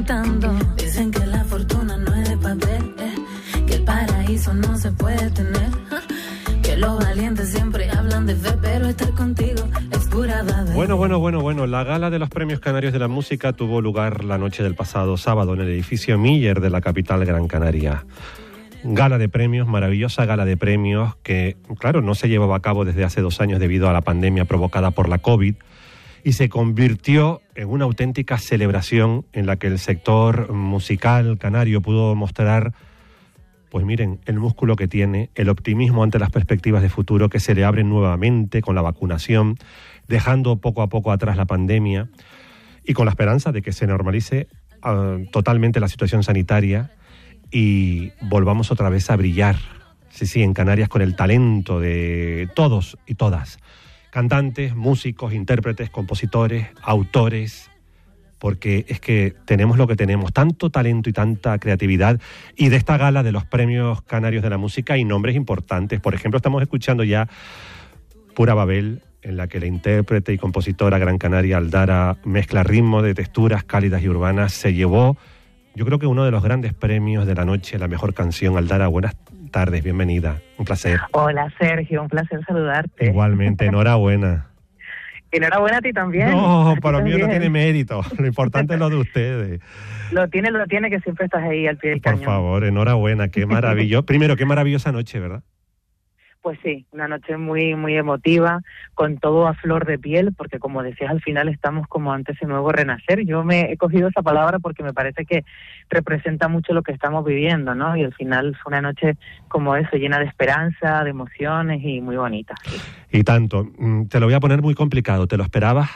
cantando. Dicen que la fortuna no es de papel, que el paraíso no se puede tener, que los valientes siempre hablan de fe, pero estar contigo es pura baba. Bueno, la gala de los Premios Canarios de la Música tuvo lugar la noche del pasado sábado en el edificio Miller de la capital Gran Canaria. Gala de premios, maravillosa gala de premios que, claro, no se llevaba a cabo desde hace 2 años debido a la pandemia provocada por la COVID y se convirtió en una auténtica celebración en la que el sector musical canario pudo mostrar, pues miren, el músculo que tiene, el optimismo ante las perspectivas de futuro que se le abren nuevamente con la vacunación, dejando poco a poco atrás la pandemia y con la esperanza de que se normalice totalmente la situación sanitaria y volvamos otra vez a brillar, sí, en Canarias con el talento de todos y todas, cantantes, músicos, intérpretes, compositores, autores, porque es que tenemos lo que tenemos, tanto talento y tanta creatividad, y de esta gala de los Premios Canarios de la Música hay nombres importantes. Por ejemplo, estamos escuchando ya Pura Babel, en la que la intérprete y compositora gran canaria Aldara mezcla ritmo de texturas cálidas y urbanas, se llevó, yo creo que uno de los grandes premios de la noche, la mejor canción. Aldara, buenas tardes, bienvenida, un placer. Hola Sergio, un placer saludarte. Igualmente, enhorabuena. Enhorabuena a ti también. No, para mí no tiene mérito, lo importante es lo de ustedes. Lo tiene, que siempre estás ahí al pie del cañón. Por favor, enhorabuena, qué maravilloso. Primero, qué maravillosa noche, ¿verdad? Pues sí, una noche muy muy emotiva, con todo a flor de piel, porque como decías, al final estamos como ante ese nuevo renacer. Yo me he cogido esa palabra porque me parece que representa mucho lo que estamos viviendo, ¿no? Y al final fue una noche como eso, llena de esperanza, de emociones y muy bonita. Sí. Y tanto. Te lo voy a poner muy complicado, ¿te lo esperabas?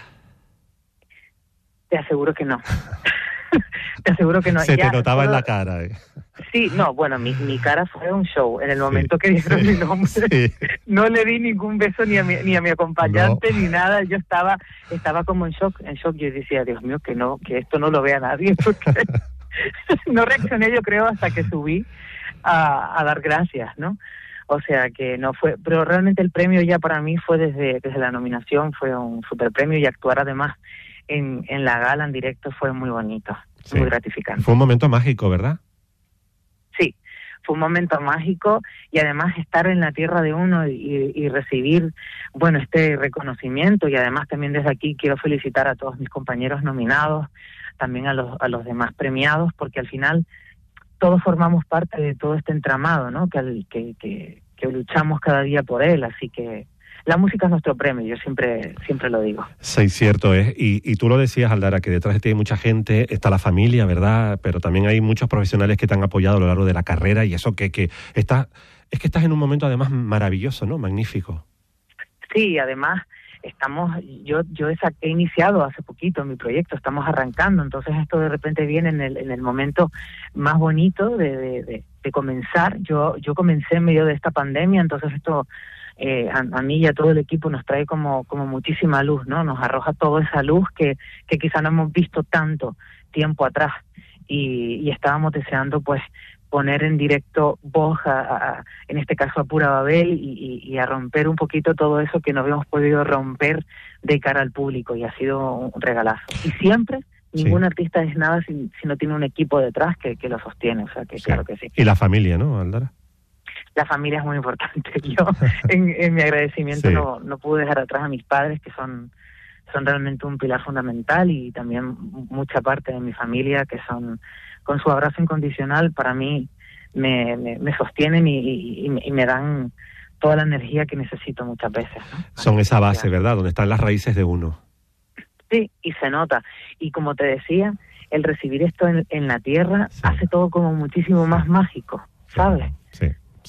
Te aseguro que no. Te aseguro que no. Se te notaba en la cara. Sí, no, bueno, mi cara fue un show. En el momento que dijeron mi nombre, sí. No le di ningún beso ni a mi acompañante, ni nada. Yo estaba como en shock. Yo decía, Dios mío, que esto no lo vea nadie. Porque no reaccioné, yo creo, hasta que subí a dar gracias, ¿no? O sea que no fue, pero realmente el premio ya para mí fue desde la nominación, fue un super premio, y actuar además en la gala en directo fue muy bonito, sí. Muy gratificante. Fue un momento mágico, ¿verdad? Sí, fue un momento mágico, y además estar en la tierra de uno y recibir, bueno, este reconocimiento. Y además también desde aquí quiero felicitar a todos mis compañeros nominados, también a los demás premiados, porque al final todos formamos parte de todo este entramado, ¿no? Que luchamos cada día por él, así que la música es nuestro premio, yo siempre lo digo. Sí, cierto es. Y tú lo decías, Aldara, que detrás de ti hay mucha gente, está la familia, ¿verdad? Pero también hay muchos profesionales que te han apoyado a lo largo de la carrera, y eso es que estás en un momento además maravilloso, ¿no? Magnífico. Sí, además yo he iniciado hace poquito mi proyecto, estamos arrancando, entonces esto de repente viene en el momento más bonito de comenzar. Yo comencé en medio de esta pandemia, entonces esto a mí y a todo el equipo nos trae como muchísima luz, ¿no? Nos arroja toda esa luz que quizá no hemos visto tanto tiempo atrás, y estábamos deseando pues poner en directo voz en este caso a Pura Babel, y a romper un poquito todo eso que no habíamos podido romper de cara al público, y ha sido un regalazo. Y siempre ningún artista es nada si no tiene un equipo detrás que lo sostiene, o sea que sí. Claro que sí. Y la familia, ¿no, Aldara? La familia es muy importante. Yo en mi agradecimiento no pude dejar atrás a mis padres, que son realmente un pilar fundamental, y también mucha parte de mi familia, que son, con su abrazo incondicional, para mí me sostienen y me dan toda la energía que necesito muchas veces, ¿no? Son esa base, ¿verdad? Donde están las raíces de uno. Sí, y se nota. Y como te decía, el recibir esto en la tierra hace todo como muchísimo más mágico, ¿sabes? Sí.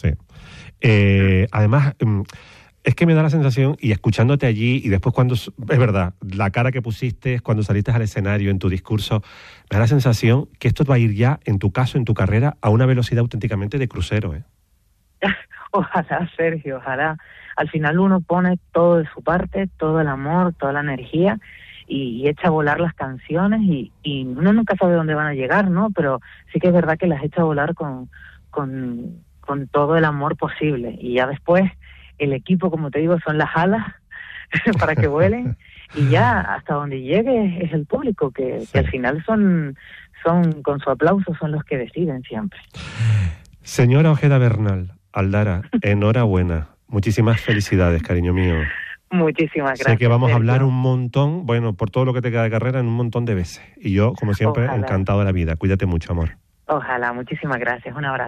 Además, es que me da la sensación, y escuchándote allí, y después cuando, es verdad, la cara que pusiste cuando saliste al escenario en tu discurso, me da la sensación que esto va a ir ya, en tu caso, en tu carrera, a una velocidad auténticamente de crucero, ¿eh? Ojalá, Sergio, ojalá. Al final uno pone todo de su parte, todo el amor, toda la energía, y echa a volar las canciones, y uno nunca sabe dónde van a llegar, ¿no? Pero sí que es verdad que las echa a volar con todo el amor posible, y ya después el equipo, como te digo, son las alas para que vuelen, y ya hasta donde llegue es el público, que al final son con su aplauso son los que deciden siempre. Señora Ojeda Bernal, Aldara, enhorabuena. Muchísimas felicidades, cariño mío. Muchísimas gracias. Sé que vamos a hablar Sergio. un montón, bueno, por todo lo que te queda de carrera, en un montón de veces. Y yo, como siempre, Ojalá. encantado de la vida. Cuídate mucho, amor. Ojalá, muchísimas gracias. Un abrazo.